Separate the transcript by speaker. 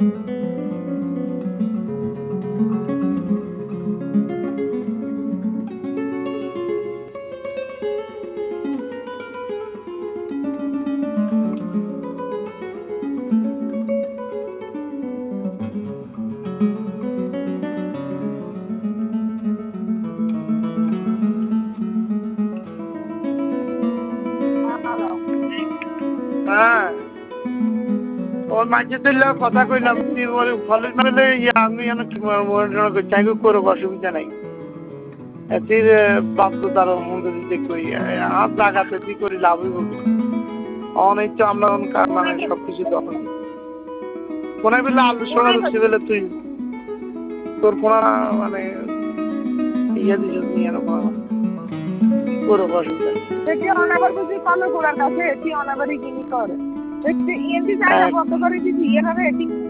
Speaker 1: হ্যাঁ ওর মাঝে তুললে কথা কইলাম তুই ফলের মেলে আমি কি চাই করবো অসুবিধা নাই এটির বাধ্য তার মন্দ দিতে কই আর জায়গাতে তুই করি লাভ হইব অনেক তো আমরা মানে সবকিছু দখল কোন বেলা আলু সোনা দিচ্ছি বলে তুই তোর কোন মানে ইয়ে দিস নিয়ে করবো অসুবিধা
Speaker 2: এটি অনাবার বুঝি কম গোড়ার কাছে এটি অনাবারই জিনিস করে এটি বন্ধ করে দিচ্ছি এভাবে এটি